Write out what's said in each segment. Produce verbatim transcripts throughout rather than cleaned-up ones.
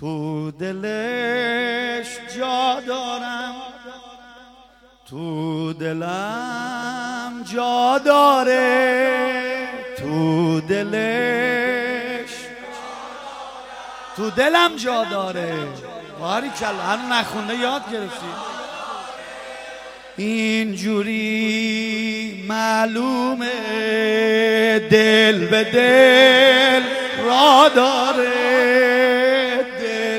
تو دلش جا دارم، تو دلم جا داره، تو دلش تو دلم جا داره. باریکلا، هنو نخونده یاد گرفتی. اینجوری معلومه دل به دل را داره. دل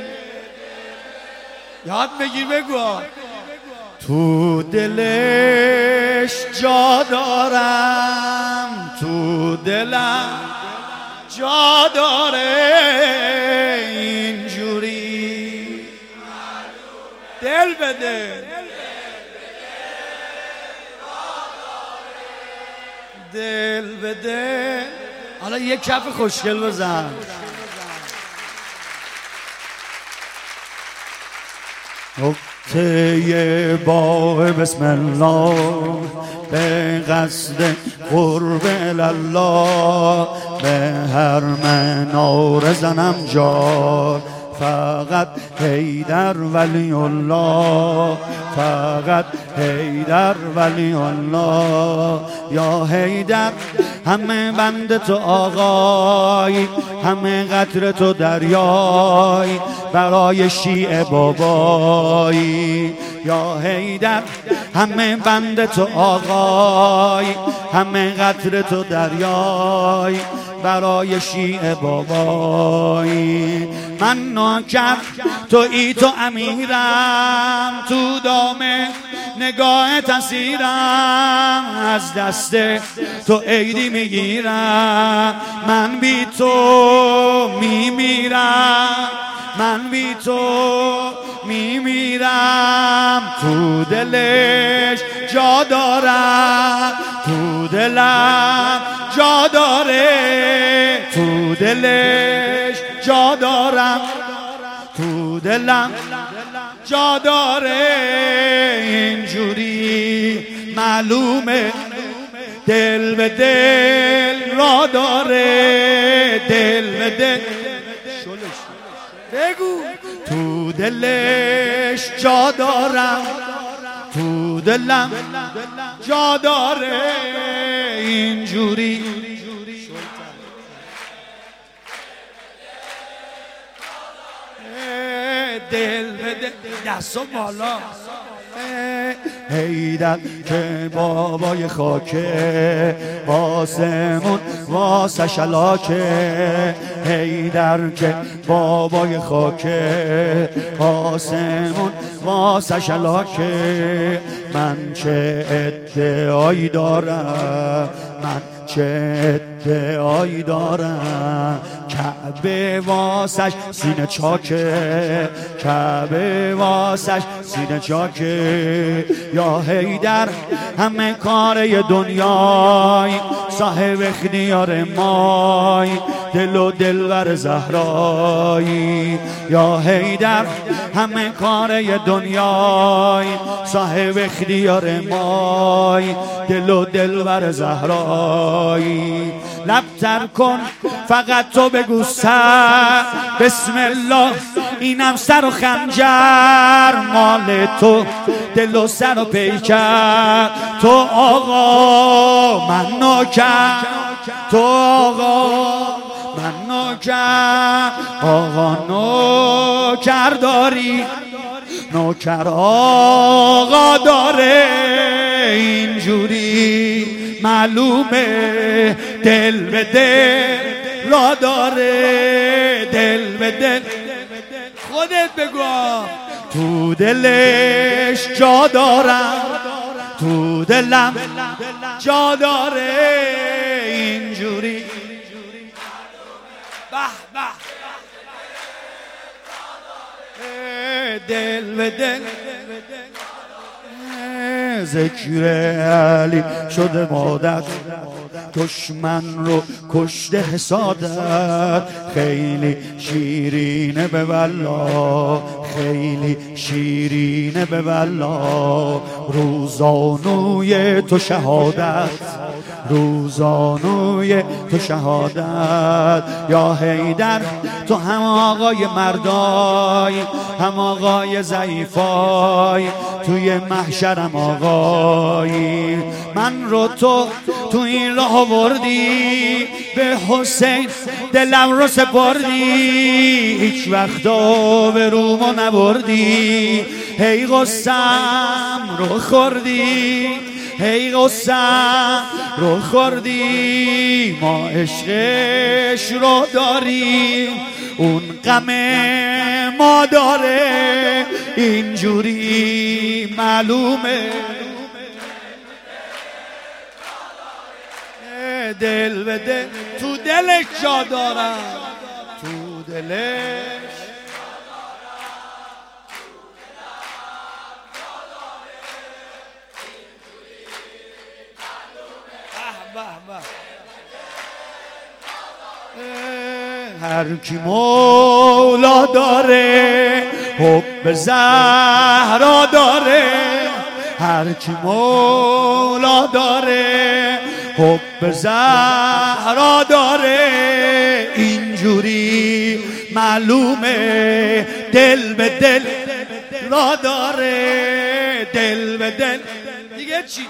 یاد بگیر بگو. تو دلش جا دارم، تو دلم جا داره. اینجوری دل به دل، دل به دل. حالا یک کف خوشگل بزن. نکته با بسم الله، به قصد قرب الله، به هر منار زنم جار، فقط حیدر ولی الله، فقط حیدر ولی الله. یا حیدر همه بند تو آقای، همه قطر تو دریای، برای شیعه بابایی. یا حیدر همه بند تو آقای، همه قطر تو دریای، برای شیعه بابایی. من نوکر تو ای تو امیرم، تو دامه نگاه تسیرم، از دست تو عیدی میگیرم. من بی تو میمیرم، من بی تو میمیرم. تو دلش جا دارم، تو دلم جا داره، تو دلش جا دارم، تو دلم جا داره. اینجوری معلومه دل به دل را داره، دل به دل. بگو. تو دلش جا دارم، تو دلم جا داره. اینجوری دل به دل. دستو بالا. حیدر که بابای خاکه، واسمون واسه شلاکه. حیدر که بابای خاکه، واسمون واسه شلاکه. من چه ادعایی دارم، من چه ادعایی دارم، کعبه واسش سینه چاکه، کعبه واسش سینه چاکه. یا حیدر همه کار دنیای، صاحب اختیار مای، دل و دلور زهرایی. یا حیدر همه کار دنیای، صاحب اختیار مای، دل و دلور زهرایی. لب تر کن فقط تو بگو سر بسم الله، اینم سر و خنجر مال تو، دل و سر و پیکر تو آقا، من نوکر تو آقا، من نوکر. آقا نوکر داری، نوکر آقا داره. اینجوری معلومه دل به دل را داره، دل به دل. خودت بگو. تو دلش جا دارم، تو دلم جا داره. اینجوری به به دل به دل. ذکر علی شده مادت، دشمن رو کشته حسادت. خیلی شیرینه به والله، خیلی شیرینه به والله. روزانوی تو شهادت، روزانوی تو شهادت یا حیدر، تو هم آقای مردای هم آقای ضعیفای، توی محشرم آقایی. من رو تو تو این راه آوردی، به حسین دلم رو سپردی، هیچ وقتا به رومو نبردی، هی غصم رو خوردی، هی غصم رو خوردی. ما عشقش رو داریم، اون غم ما داره، اینجوری معلومه. دل به دل تو دلش جا دارم، تو دلش هر کی مولا داره حب زهرا داره، هر کی مولا داره حب زهرا داره، اینجوری معلومه دل به دل را داره، دل به دل. دیگه چی؟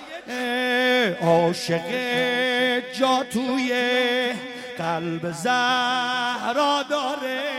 عاشق جا توی قلب زهرا داره.